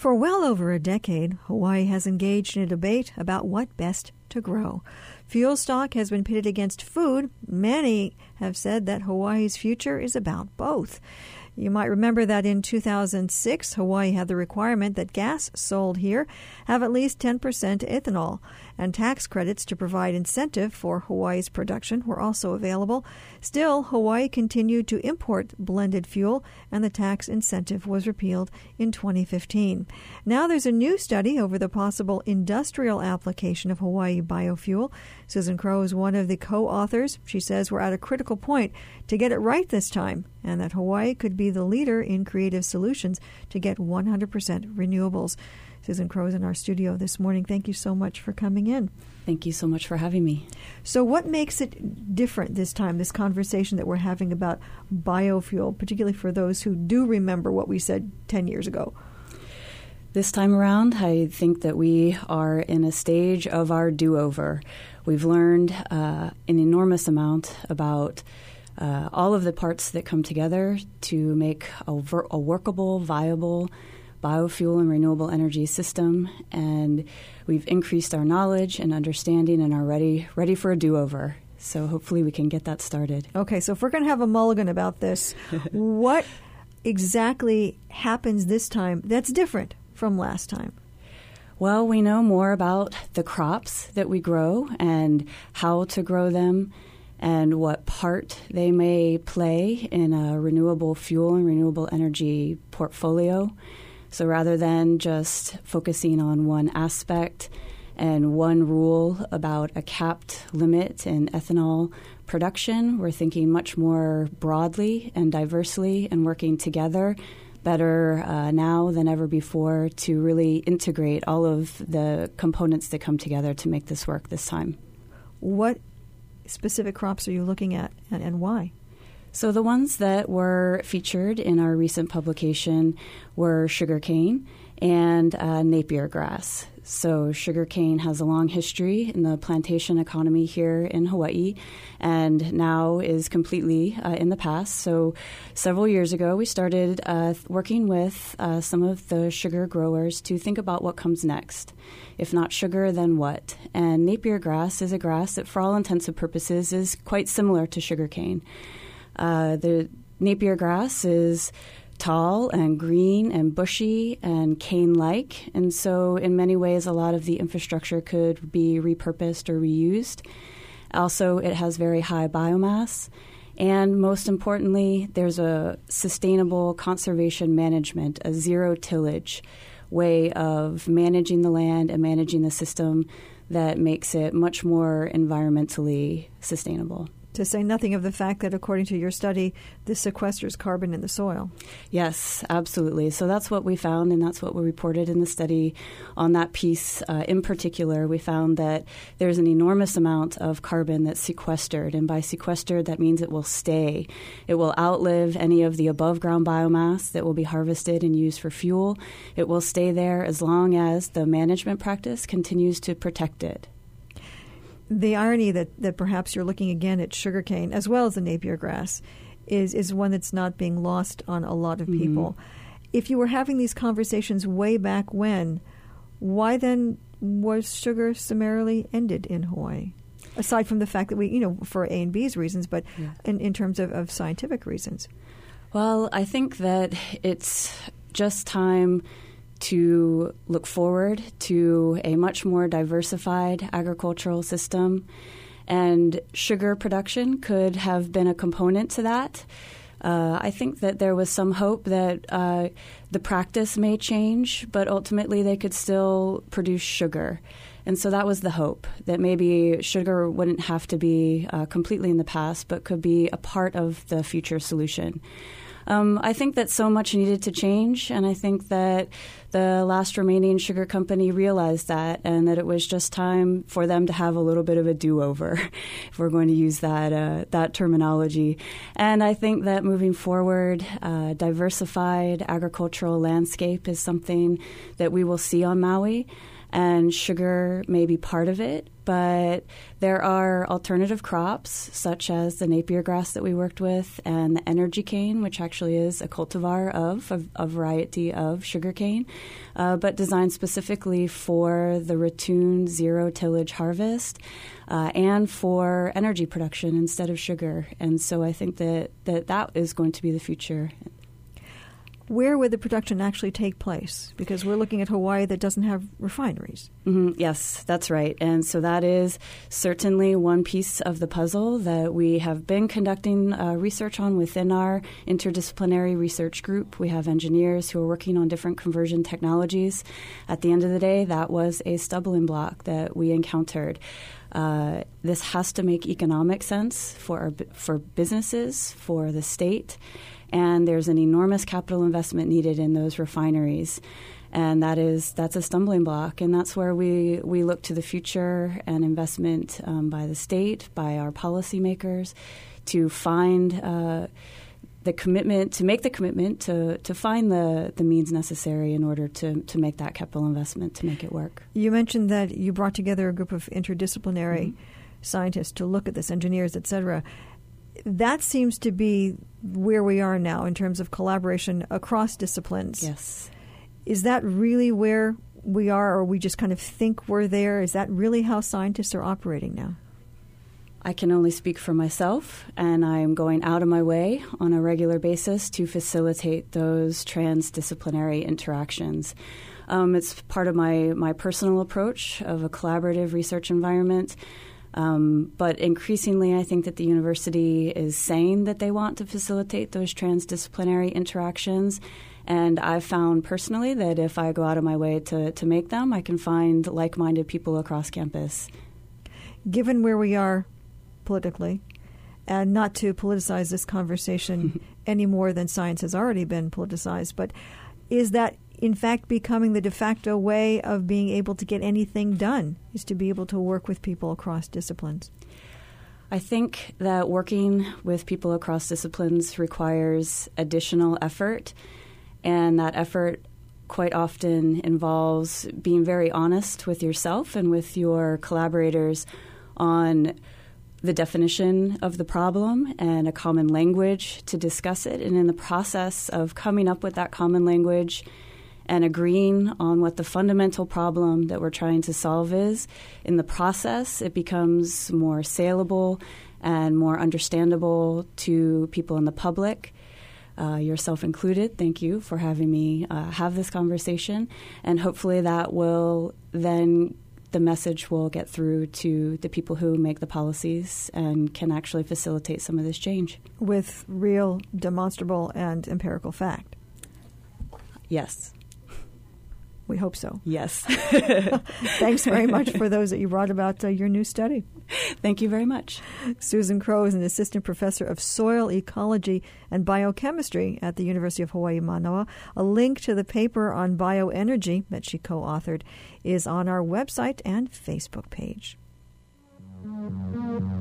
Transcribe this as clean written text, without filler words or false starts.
For well over a decade, Hawaii has engaged in a debate about what best to grow. Fuel stock has been pitted against food. Many have said that Hawaii's future is about both. You might remember that in 2006, Hawaii had the requirement that gas sold here have at least 10% ethanol, and tax credits to provide incentive for Hawaii's production were also available. Still, Hawaii continued to import blended fuel, and the tax incentive was repealed in 2015. Now there's a new study over the possible industrial application of Hawaii biofuel. Susan Crow is one of the co-authors. She says we're at a critical point to get it right this time, and that Hawaii could be the leader in creative solutions to get 100% renewables. Susan Crow is in our studio this morning. Thank you so much for coming in. Thank you so much for having me. So what makes it different this time, this conversation that we're having about biofuel, particularly for those who do remember what we said 10 years ago? This time around, I think that we are in a stage of our do-over. We've learned an enormous amount about all of the parts that come together to make a workable, viable biofuel and renewable energy system, and we've increased our knowledge and understanding and are ready for a do-over. So hopefully we can get that started. Okay, so if we're going to have a mulligan about this, what exactly happens this time that's different from last time? Well, we know more about the crops that we grow and how to grow them and what part they may play in a renewable fuel and renewable energy portfolio. So rather than just focusing on one aspect and one rule about a capped limit in ethanol production, we're thinking much more broadly and diversely and working together better now than ever before to really integrate all of the components that come together to make this work this time. What specific crops are you looking at and why? So the ones that were featured in our recent publication were sugarcane and Napier grass. So sugarcane has a long history in the plantation economy here in Hawaii and now is completely in the past. So several years ago, we started working with some of the sugar growers to think about what comes next. If not sugar, then what? And Napier grass is a grass that, for all intents and purposes, is quite similar to sugarcane. The Napier grass is tall and green and bushy and cane-like, and so in many ways a lot of the infrastructure could be repurposed or reused. Also, it has very high biomass, and most importantly, there's a sustainable conservation management, a zero-tillage way of managing the land and managing the system that makes it much more environmentally sustainable. To say nothing of the fact that, according to your study, this sequesters carbon in the soil. Yes, absolutely. So that's what we found, and that's what we reported in the study on that piece. In particular, we found that there's an enormous amount of carbon that's sequestered, and by sequestered, that means it will stay. It will outlive any of the above-ground biomass that will be harvested and used for fuel. It will stay there as long as the management practice continues to protect it. The irony that perhaps you're looking again at sugarcane as well as the Napier grass is one that's not being lost on a lot of people. Mm-hmm. If you were having these conversations way back when, why then was sugar summarily ended in Hawaii? Aside from the fact that we, for A and B's reasons, but in terms of scientific reasons. Well, I think that it's just time to look forward to a much more diversified agricultural system, and sugar production could have been a component to that. I think that there was some hope that the practice may change, but ultimately they could still produce sugar. And so that was the hope, that maybe sugar wouldn't have to be completely in the past, but could be a part of the future solution. I think that so much needed to change, and I think that the last remaining sugar company realized that, and that it was just time for them to have a little bit of a do-over, if we're going to use that terminology. And I think that moving forward, diversified agricultural landscape is something that we will see on Maui. and sugar may be part of it, but there are alternative crops such as the Napier grass that we worked with and the energy cane, which actually is a cultivar of a variety of sugarcane, but designed specifically for the ratoon zero tillage harvest and for energy production instead of sugar. And so I think that is going to be the future. Where would the production actually take place? Because we're looking at Hawaii that doesn't have refineries. Mm-hmm. Yes, that's right. And so that is certainly one piece of the puzzle that we have been conducting research on within our interdisciplinary research group. We have engineers who are working on different conversion technologies. At the end of the day, that was a stumbling block that we encountered. This has to make economic sense for businesses, for the state. And there's an enormous capital investment needed in those refineries. And that's a stumbling block. And that's where we look to the future and investment by the state, by our policymakers, to find the commitment, to make the commitment to find the means necessary in order to make that capital investment to make it work. You mentioned that you brought together a group of interdisciplinary scientists to look at this, engineers, et cetera. That seems to be where we are now in terms of collaboration across disciplines. Yes. Is that really where we are, or we just kind of think we're there? Is that really how scientists are operating now? I can only speak for myself, and I'm going out of my way on a regular basis to facilitate those transdisciplinary interactions. It's part of my personal approach of a collaborative research environment. But increasingly, I think that the university is saying that they want to facilitate those transdisciplinary interactions. And I've found personally that if I go out of my way to make them, I can find like-minded people across campus. Given where we are politically, and not to politicize this conversation any more than science has already been politicized, but is that in fact becoming the de facto way of being able to get anything done, is to be able to work with people across disciplines? I think that working with people across disciplines requires additional effort, and that effort quite often involves being very honest with yourself and with your collaborators on the definition of the problem and a common language to discuss it. And in the process of coming up with that common language and agreeing on what the fundamental problem that we're trying to solve is, in the process it becomes more saleable and more understandable to people in the public, yourself included. Thank you for having me have this conversation. And hopefully that will then, the message will get through to the people who make the policies and can actually facilitate some of this change. With real, demonstrable, and empirical fact. Yes. We hope so. Yes. Thanks very much for those that you brought about your new study. Thank you very much. Susan Crowe is an assistant professor of soil ecology and biochemistry at the University of Hawaii, Manoa. A link to the paper on bioenergy that she co-authored is on our website and Facebook page.